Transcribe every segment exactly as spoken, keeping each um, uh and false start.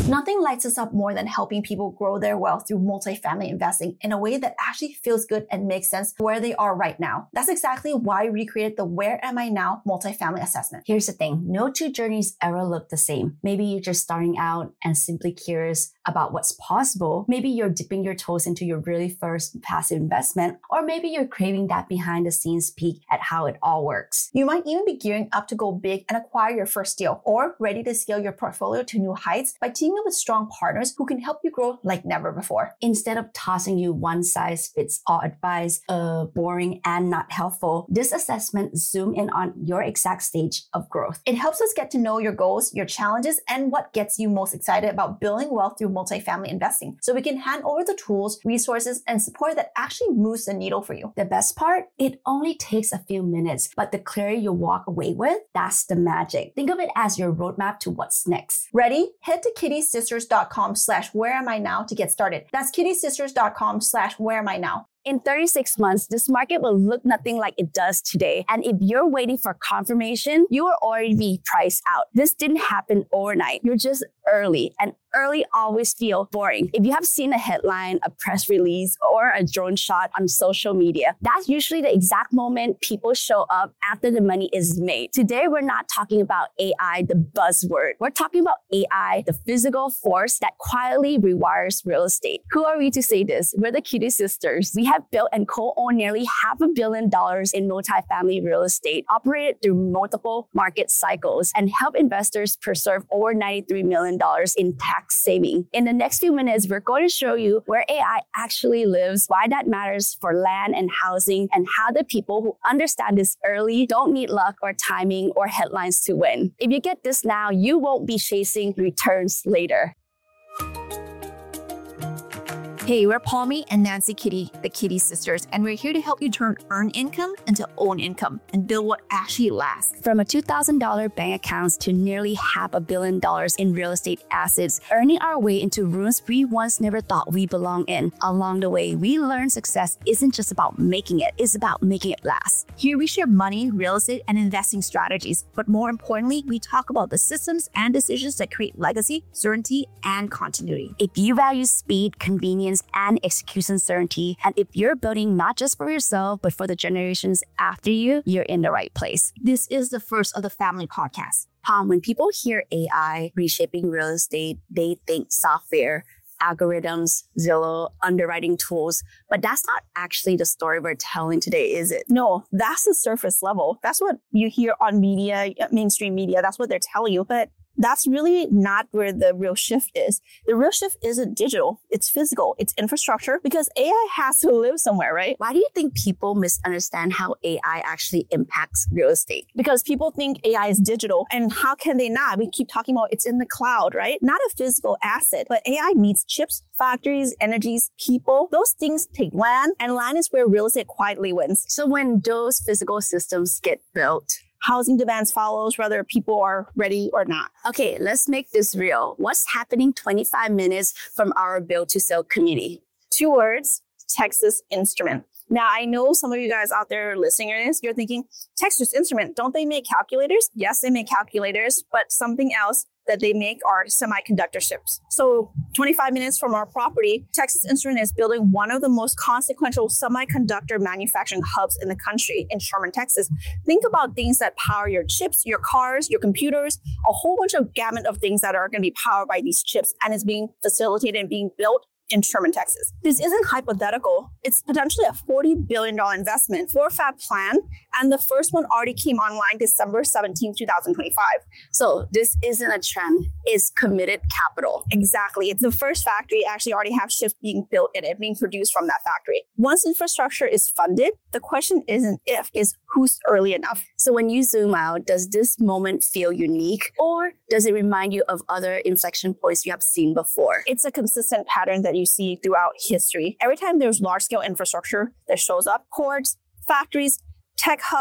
Nothing lights us up more than helping people grow their wealth through multifamily investing in a way that actually feels good and makes sense where they are right now. That's exactly why we created the Where Am I Now multifamily assessment. Here's the thing, no two journeys ever look the same. Maybe you're just starting out and simply curious about what's possible. Maybe you're dipping your toes into your really first passive investment, or maybe you're craving that behind the scenes peek at how it all works. You might even be gearing up to go big and acquire your first deal, or ready to scale your portfolio to new heights by teaming up with strong partners who can help you grow like never before. Instead of tossing you one size fits all advice, uh, boring and not helpful, this assessment zoom in on your exact stage of growth. It helps us get to know your goals, your challenges, and what gets you most excited about building wealth through multifamily investing, so we can hand over the tools, resources, and support that actually moves the needle for you. The best part? It only takes a few minutes, but the clarity you walk away with, that's the magic. Think of it as your roadmap to what's next. Ready? Head to kittysisters.com slash where am I now to get started. That's kittysisters.com slash where am I now. In thirty-six months, this market will look nothing like it does today. And if you're waiting for confirmation, you will already be priced out. This didn't happen overnight. You're just early, and early always feel boring. If you have seen a headline, a press release, or a drone shot on social media, that's usually the exact moment people show up after the money is made. Today, we're not talking about A I, the buzzword. We're talking about A I, the physical force that quietly rewires real estate. Who are we to say this? We're the Kitty Sisters. We have built and co-owned nearly half a billion dollars in multifamily real estate, operated through multiple market cycles, and help investors preserve over ninety-three million dollars in tax saving. In the next few minutes, we're going to show you where A I actually lives, why that matters for land and housing, and how the people who understand this early don't need luck or timing or headlines to win. If you get this now, you won't be chasing returns later. Hey, we're Palmy and Nancy Kitty, the Kitty Sisters, and we're here to help you turn earned income into own income and build what actually lasts. From a two thousand dollars bank accounts to nearly half a billion dollars in real estate assets, earning our way into rooms we once never thought we belonged in. Along the way, we learned success isn't just about making it, it's about making it last. Here we share money, real estate, and investing strategies, but more importantly, we talk about the systems and decisions that create legacy, certainty, and continuity. If you value speed, convenience, and execution certainty, and if you're building not just for yourself, but for the generations after you, you're in the right place. This is the first of the family podcast. Palm, when people hear A I reshaping real estate, they think software, algorithms, Zillow, underwriting tools, but that's not actually the story we're telling today, is it? No, that's the surface level. That's what you hear on media, mainstream media. That's what they're telling you. But that's really not where the real shift is. The real shift isn't digital, it's physical, it's infrastructure, because A I has to live somewhere, right? Why do you think people misunderstand how A I actually impacts real estate? Because people think A I is digital, and how can they not? We keep talking about it's in the cloud, right? Not a physical asset, but A I needs chips, factories, energies, people. Those things take land, and land is where real estate quietly wins. So when those physical systems get built, housing demands follows whether people are ready or not. Okay, let's make this real. What's happening twenty-five minutes from our build to sell community? Two words, Texas Instrument. Now, I know some of you guys out there listening to this, you're thinking, Texas Instrument, don't they make calculators? Yes, they make calculators, but something else that they make are semiconductor chips. So twenty-five minutes from our property, Texas Instrument is building one of the most consequential semiconductor manufacturing hubs in the country in Sherman, Texas. Think about things that power your chips, your cars, your computers, a whole bunch of gamut of things that are going to be powered by these chips, and it's being facilitated and being built in Sherman, Texas. This isn't hypothetical. It's potentially a forty billion dollars investment for Fab Plan, and the first one already came online December seventeenth, twenty twenty-five. So this isn't a trend, it's committed capital. Exactly. It's the first factory actually already have chips being built in it, being produced from that factory. Once infrastructure is funded, the question isn't if, is who's early enough. So when you zoom out, does this moment feel unique, or does it remind you of other inflection points you have seen before? It's a consistent pattern that you see throughout history. Every time there's large-scale infrastructure that shows up, ports, factories, tech hubs,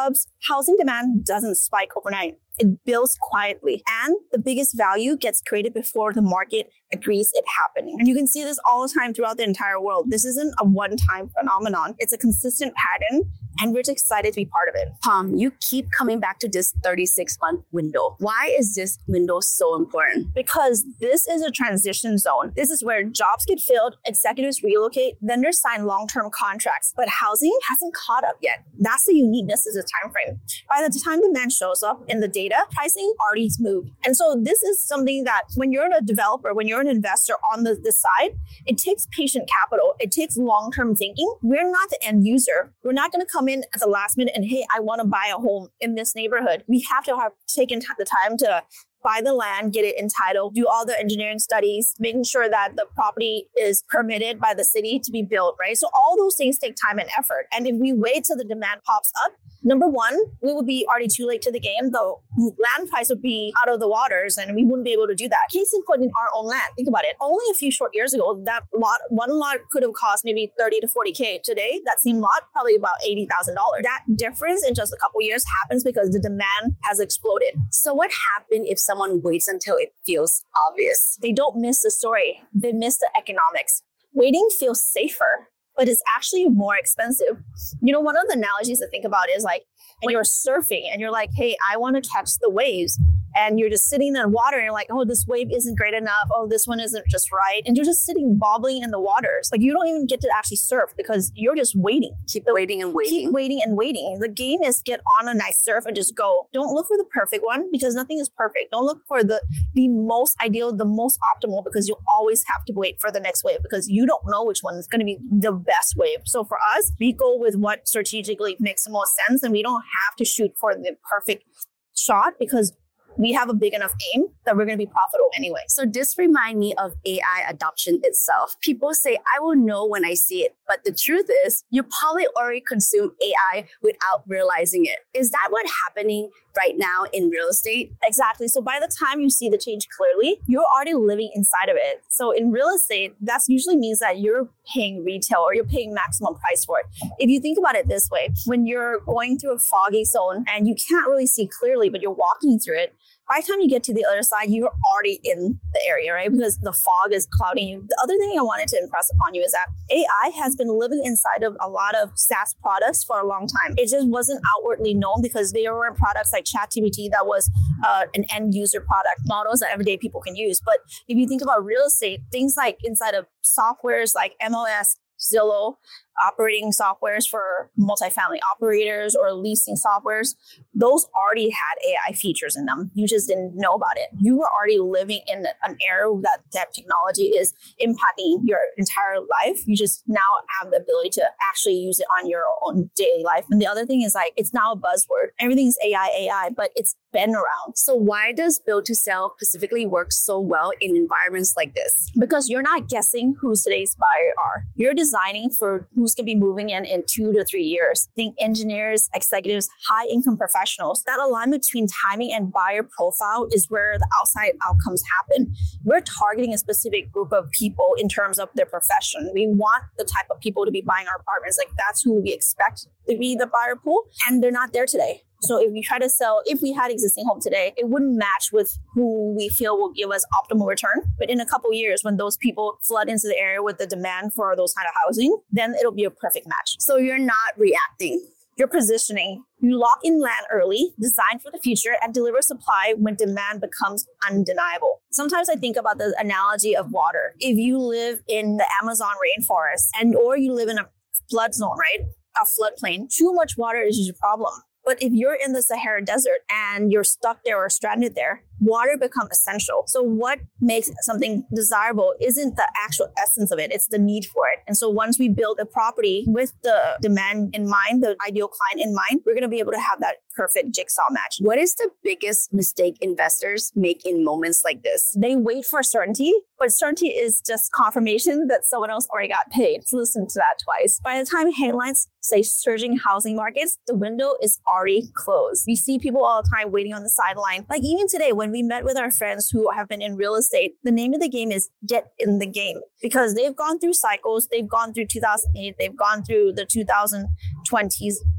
housing demand doesn't spike overnight. It builds quietly, and the biggest value gets created before the market agrees it happening. And you can see this all the time throughout the entire world. This isn't a one-time phenomenon. It's a consistent pattern, and we're just excited to be part of it. Tom, you keep coming back to this thirty-six month window. Why is this window so important? Because this is a transition zone. This is where jobs get filled, executives relocate, vendors sign long-term contracts, but housing hasn't caught up yet. That's the uniqueness of the time frame. By the time demand shows up in the data, pricing already moved. And so this is something that when you're a developer, when you're an investor on the, the side, it takes patient capital. It takes long-term thinking. We're not the end user. We're not going to come in at the last minute and, hey, I want to buy a home in this neighborhood. We have to have taken t- the time to buy the land, get it entitled, do all the engineering studies, making sure that the property is permitted by the city to be built, right? So all those things take time and effort. And if we wait till the demand pops up, number one, we would be already too late to the game. The land price would be out of the waters and we wouldn't be able to do that. Case in point, in our own land, think about it. Only a few short years ago, that lot, one lot could have cost maybe thirty to forty K. Today, that same lot, probably about eighty thousand dollars. That difference in just a couple years happens because the demand has exploded. So what happens if someone waits until it feels obvious? They don't miss the story. They miss the economics. Waiting feels safer, but it's actually more expensive. You know, one of the analogies to think about is like when you're surfing and you're like, hey, I want to catch the waves. And you're just sitting in the water and you're like, oh, this wave isn't great enough. Oh, this one isn't just right. And you're just sitting bobbling in the waters. Like you don't even get to actually surf because you're just waiting. Keep waiting and waiting. Keep waiting and waiting. The game is get on a nice surf and just go. Don't look for the perfect one because nothing is perfect. Don't look for the, the most ideal, the most optimal, because you'll always have to wait for the next wave because you don't know which one is going to be the best wave. So for us, we go with what strategically makes the most sense, and we don't have to shoot for the perfect shot because we have a big enough aim that we're going to be profitable anyway. So this reminds me of A I adoption itself. People say, I will know when I see it. But the truth is, you probably already consume A I without realizing it. Is that what's happening right now in real estate? Exactly. So by the time you see the change clearly, you're already living inside of it. So in real estate, that usually means that you're paying retail or you're paying maximum price for it. If you think about it this way, when you're going through a foggy zone and you can't really see clearly, but you're walking through it, by the time you get to the other side, you're already in the area, right? Because the fog is clouding you. The other thing I wanted to impress upon you is that A I has been living inside of a lot of SaaS products for a long time. It just wasn't outwardly known because there were products like ChatGPT that was uh, an end user product, models that everyday people can use. But if you think about real estate, things like inside of softwares like M L S, Zillow, operating softwares for multifamily operators or leasing softwares, those already had A I features in them. You just didn't know about it. You were already living in an era that that technology is impacting your entire life. You just now have the ability to actually use it on your own daily life. And the other thing is like, it's now a buzzword. Everything's A I, A I, but it's been around. So why does build to sell specifically work so well in environments like this? Because you're not guessing who today's buyer are. You're designing for who's going to be moving in in two to three years. Think engineers, executives, high income professionals. That alignment between timing and buyer profile is where the outside outcomes happen. We're targeting a specific group of people in terms of their profession. We want the type of people to be buying our apartments. Like that's who we expect to be the buyer pool, and they're not there today. So if we try to sell, if we had existing home today, it wouldn't match with who we feel will give us optimal return. But in a couple of years, when those people flood into the area with the demand for those kind of housing, then it'll be a perfect match. So you're not reacting. You're positioning. You lock in land early, design for the future, and deliver supply when demand becomes undeniable. Sometimes I think about the analogy of water. If you live in the Amazon rainforest and or you live in a flood zone, right? A floodplain, too much water is your problem. But if you're in the Sahara Desert and you're stuck there or stranded there, water becomes essential. So what makes something desirable isn't the actual essence of it, it's the need for it. And so once we build a property with the demand in mind, the ideal client in mind, we're going to be able to have that perfect jigsaw match. What is the biggest mistake investors make in moments like this? They wait for certainty, but certainty is just confirmation that someone else already got paid. So listen to that twice. By the time headlines say surging housing markets, the window is already closed. We see people all the time waiting on the sideline. Like even today, when we met with our friends who have been in real estate, the name of the game is get in the game because they've gone through cycles. They've gone through two thousand eight. They've gone through the two thousand twenties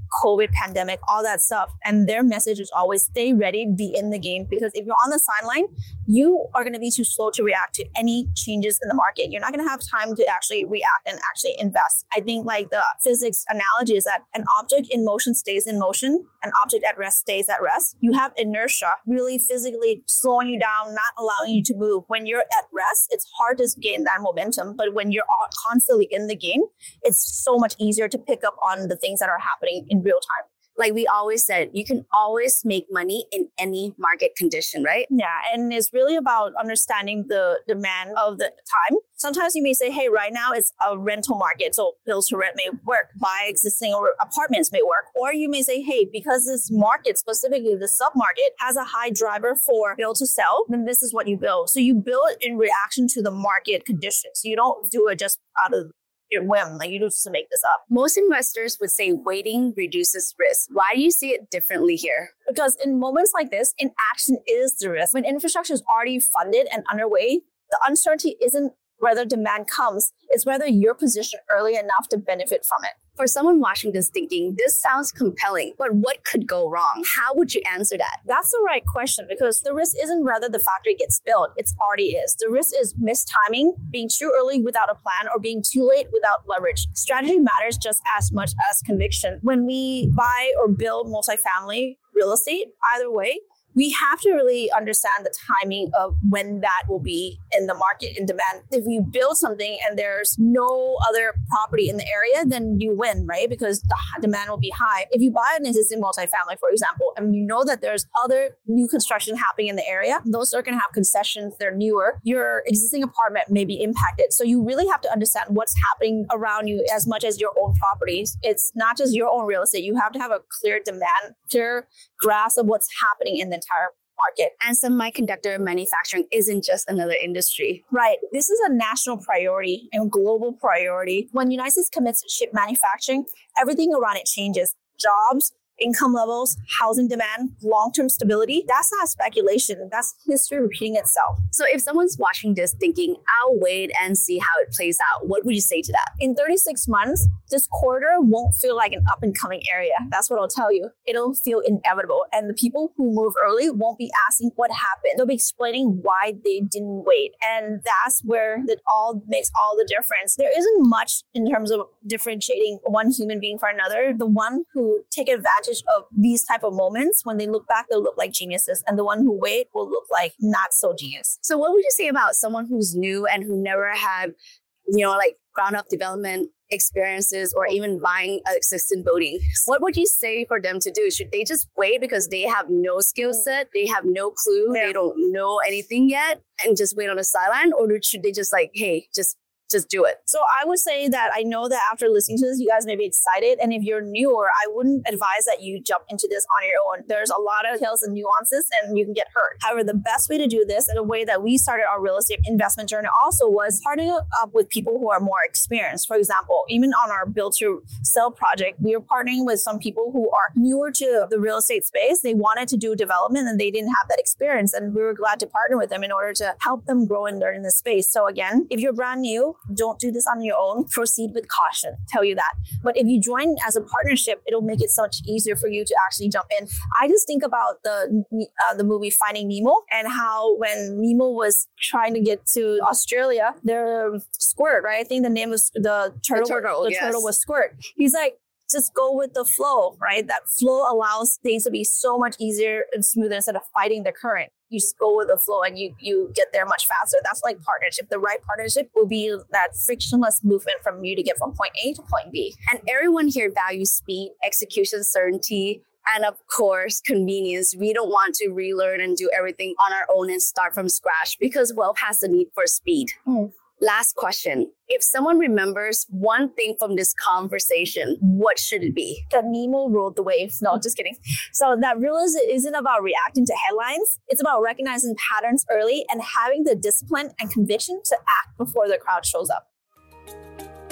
COVID pandemic, all that stuff. And their message is always stay ready, be in the game. Because if you're on the sideline, you are going to be too slow to react to any changes in the market. You're not going to have time to actually react and actually invest. I think like the physics analogy is that an object in motion stays in motion, an object at rest stays at rest. You have inertia really physically slowing you down, not allowing you to move. When you're at rest, it's hard to gain that momentum. But when you're constantly in the game, it's so much easier to pick up on the things that are happening in real time. Like we always said, you can always make money in any market condition, right? Yeah. And it's really about understanding the demand of the time. Sometimes you may say, hey, right now it's a rental market, so build to rent may work, buy existing apartments may work. Or you may say, hey, because this market, specifically the sub-market, has a high driver for build to sell, then this is what you build. So you build in reaction to the market conditions. You don't do it just out of your whim, like you do just to make this up. Most investors would say waiting reduces risk. Why do you see it differently here? Because in moments like this, inaction is the risk. When infrastructure is already funded and underway, the uncertainty isn't whether demand comes, it's whether you're positioned early enough to benefit from it. For someone watching this thinking, this sounds compelling, but what could go wrong? How would you answer that? That's the right question, because the risk isn't whether the factory gets built. It already is. The risk is mistiming, being too early without a plan, or being too late without leverage. Strategy matters just as much as conviction. When we buy or build multifamily real estate, either way, we have to really understand the timing of when that will be in the market in demand. If you build something and there's no other property in the area, then you win, right? Because the demand will be high. If you buy an existing multifamily, for example, and you know that there's other new construction happening in the area, those are going to have concessions, they're newer, your existing apartment may be impacted. So you really have to understand what's happening around you as much as your own properties. It's not just your own real estate. You have to have a clear demand, clear grasp of what's happening in the entire market. And semiconductor manufacturing isn't just another industry. Right. This is a national priority and global priority. When the United States commits to chip manufacturing, everything around it changes. Jobs, income levels, housing demand, long-term stability. That's not speculation. That's history repeating itself. So if someone's watching this thinking, I'll wait and see how it plays out, what would you say to that? In thirty-six months, this corridor won't feel like an up-and-coming area. That's what I'll tell you. It'll feel inevitable. And the people who move early won't be asking what happened. They'll be explaining why they didn't wait. And that's where it all makes all the difference. There isn't much in terms of differentiating one human being for another. The one who take advantage of these type of moments, when they look back, they'll look like geniuses. And the one who wait will look like not so genius. So what would you say about someone who's new and who never had, you know, like ground up development experiences or even buying an existing building? What would you say for them to do? Should they just wait because they have no skill set, they have no clue, yeah. they don't know anything yet, and just wait on the sideline? Or should they just like, hey, just Just do it? So I would say that I know that after listening to this, you guys may be excited. And if you're newer, I wouldn't advise that you jump into this on your own. There's a lot of details and nuances and you can get hurt. However, the best way to do this, and a way that we started our real estate investment journey also, was partnering up with people who are more experienced. For example, even on our build to sell project, we were partnering with some people who are newer to the real estate space. They wanted to do development and they didn't have that experience. And we were glad to partner with them in order to help them grow and learn in the space. So again, if you're brand new, don't do this on your own. Proceed with caution. Tell you that. But if you join as a partnership, it'll make it so much easier for you to actually jump in. I just think about the uh, the movie Finding Nemo, and how when Nemo was trying to get to Australia, there Squirt, right? I think the name was the turtle. The turtle, the yes. turtle was Squirt. He's like, just go with the flow, right? That flow allows things to be so much easier and smoother instead of fighting the current. You just go with the flow and you you get there much faster. That's like partnership. The right partnership will be that frictionless movement from you to get from point A to point B. And everyone here values speed, execution certainty, and of course, convenience. We don't want to relearn and do everything on our own and start from scratch, because wealth has the need for speed. Mm. Last question. If someone remembers one thing from this conversation, what should it be? That Nemo rode the wave. No, just kidding. So that realism isn't about reacting to headlines. It's about recognizing patterns early and having the discipline and conviction to act before the crowd shows up.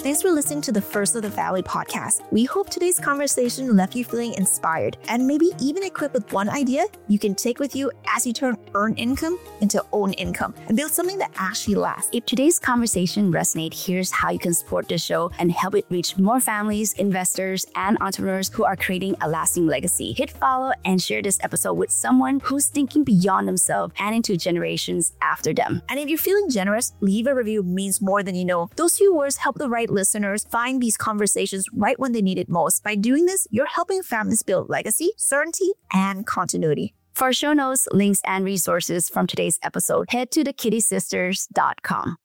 Thanks for listening to the First of the Family podcast. We hope today's conversation left you feeling inspired and maybe even equipped with one idea you can take with you as you turn earned income into own income and build something that actually lasts. If today's conversation resonates, here's how you can support the show and help it reach more families, investors, and entrepreneurs who are creating a lasting legacy. Hit follow and share this episode with someone who's thinking beyond themselves and into generations after them. And if you're feeling generous, leave a review means more than you know. Those few words help the right listeners find these conversations right when they need it most. By doing this, you're helping families build legacy, certainty, and continuity. For show notes, links, and resources from today's episode, head to the kitty sisters dot com.